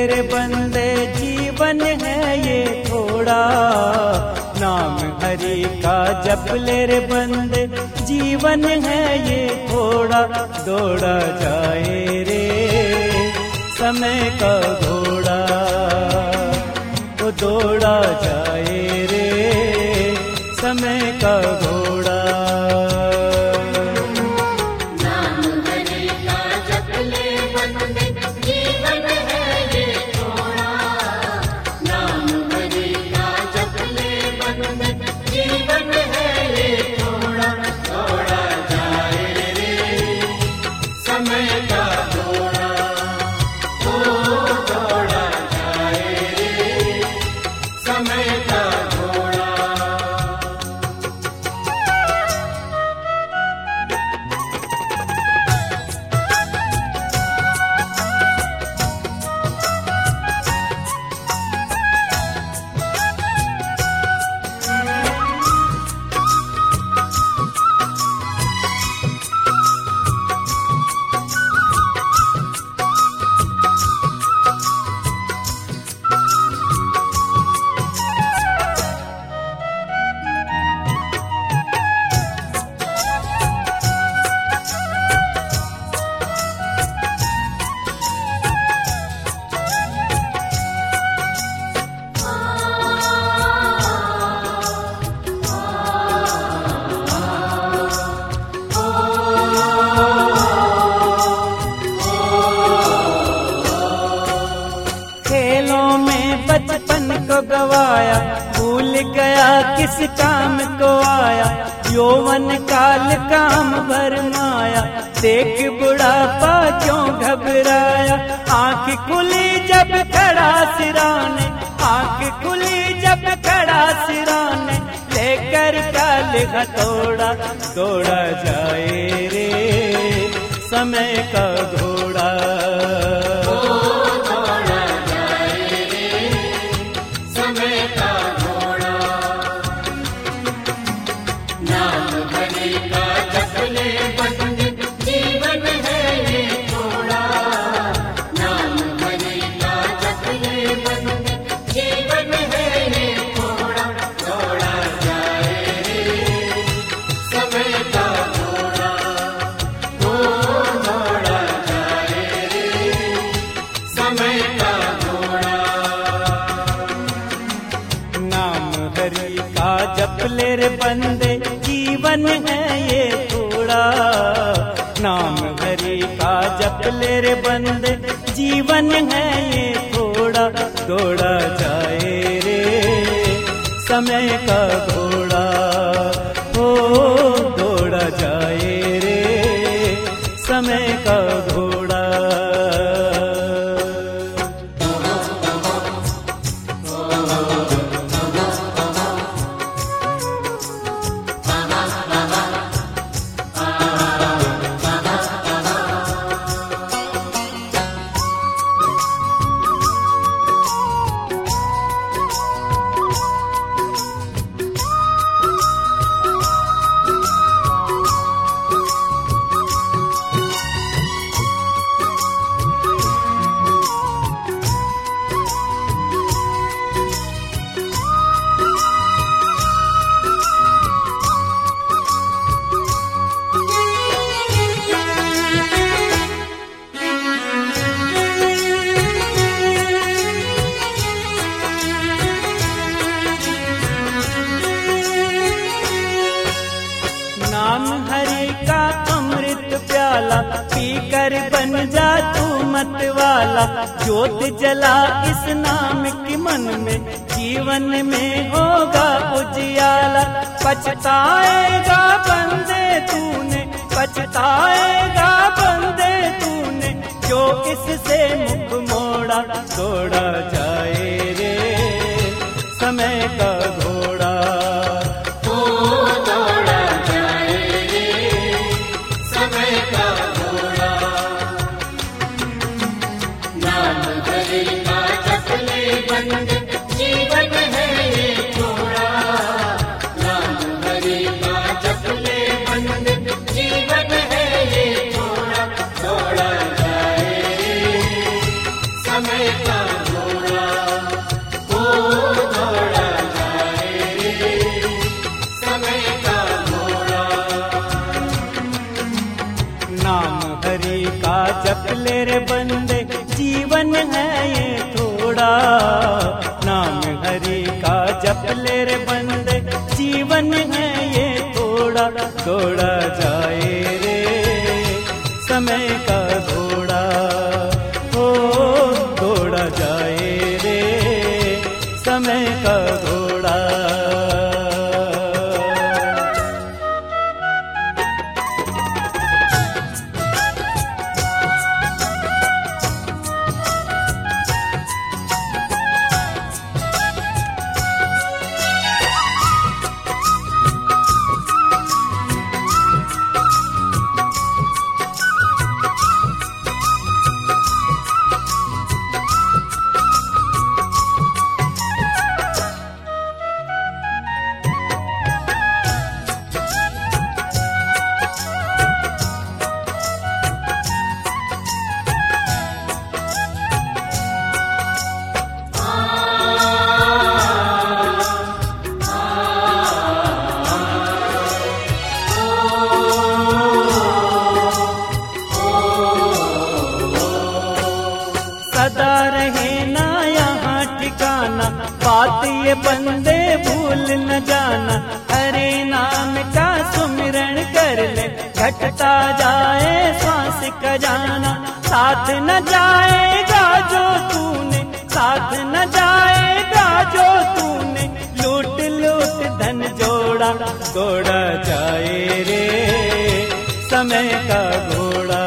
रे बंदे जीवन है ये थोड़ा, नाम हरि का जप ले रे बंदे जीवन है ये थोड़ा। दौड़ा जाए रे समय का घोड़ा, वो दौड़ा जाए रे समय का घोड़ा। बचपन को गवाया, भूल गया किस काम को आया। यौवन काल काम भरमाया, देख बुढ़ापा क्यों घबराया। आँख खुली जब खड़ा सिराने, आँख खुली जब खड़ा सिराने, लेकर काल हथौड़ा। दौड़ा जाए रे समय का घोड़ा, जप ले रे बंदे जीवन है ये थोड़ा। नाम हरि का जप ले रे बंदे जीवन है ये थोड़ा। दौड़ा जाए रे समय का घोड़ा, हो दौड़ा जाए रे समय का घोड़ा। नाम हरि का अमृत प्याला, पीकर बन जा तू मत वाला। ज्योत जला इस नाम की मन में, जीवन में होगा उजियाला। पछताएगा बंदे तूने, पछताएगा बंदे तूने, जो इससे मुख मोड़ा। दौड़ा जाए रे समय का घोड़ा, जीवन है ये थोड़ा। नाम हरि का जप जीवन है ये थोड़ा। नाम हरि का जप ले रे बंदे, जीवन है ये थोड़ा। दौड़ा जाए रे समय का घोड़ा, हो दौड़ा जाए रे समय का घोड़ा। सदा रहे ना यहाँ ठिकाना, बात ये बंदे भूल न जाना। हरे नाम का सुमिरन कर ले, घटता जाए श्वास का जाना। साथ न जाएगा जो तूने, साथ न जाएगा जो तूने, लूट लूट धन जोड़ा। दौड़ा जाए रे समय का घोड़ा,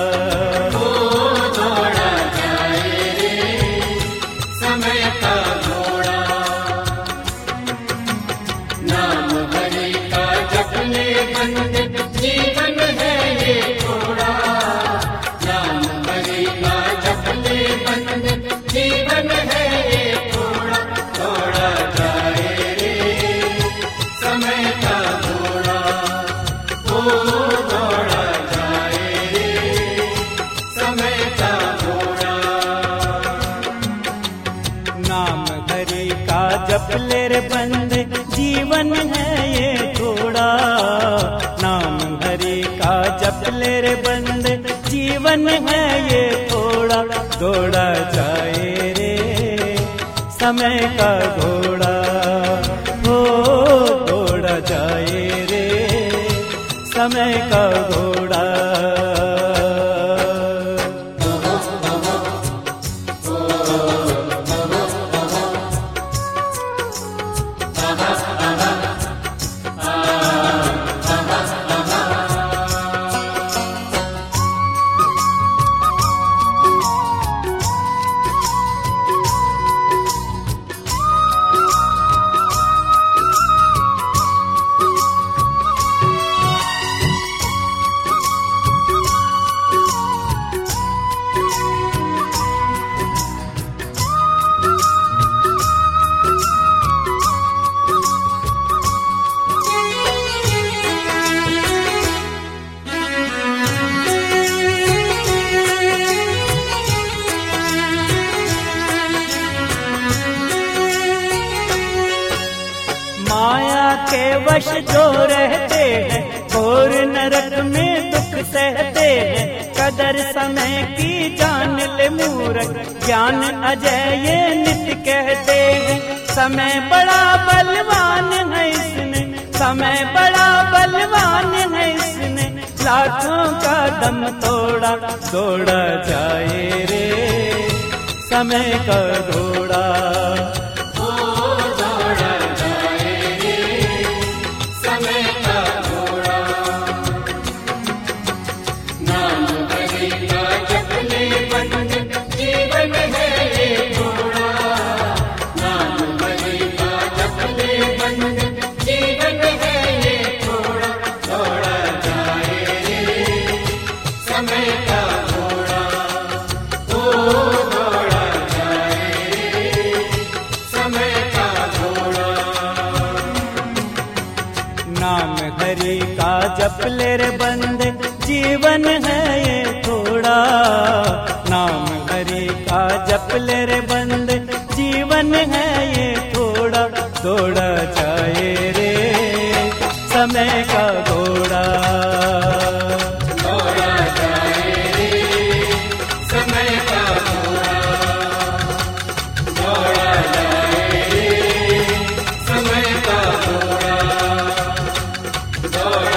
जीवन है ये थोड़ा। नाम हरि का जप ले बंदे, जीवन है ये थोड़ा। दौड़ा जाए रे समय का घोड़ा, ओ दौड़ा जाए रे समय का घोड़ा। नाम हरि का जप ले रे बंदे, जीवन है ये थोड़ा। नाम हरि का जप ले रे बंदे, जीवन है ये थोड़ा। दौड़ा जाए रे समय का घोड़ा, हो दौड़ा जाए रे समय का घोड़ा। माया के वश जो रहते हैं, घोर नरक में दुख सहते हैं। कदर समय की जान ले मूर्ख, ज्ञान अजय ये नित्य कहते हैं। समय बड़ा बलवान है इसने, समय बड़ा बलवान है इसने, लाखों का दम तोड़ा। दौड़ा जाए रे समय का घोड़ा, नाम हरि का जप ले रे बंदे, जीवन है ये थोड़ा। नाम हरि का जप ले रे बंदे, जीवन है ये थोड़ा। दौड़ा जाए रे समय का घोड़ा, दौड़ा जाए रे समय का घोड़ा। थोड़ा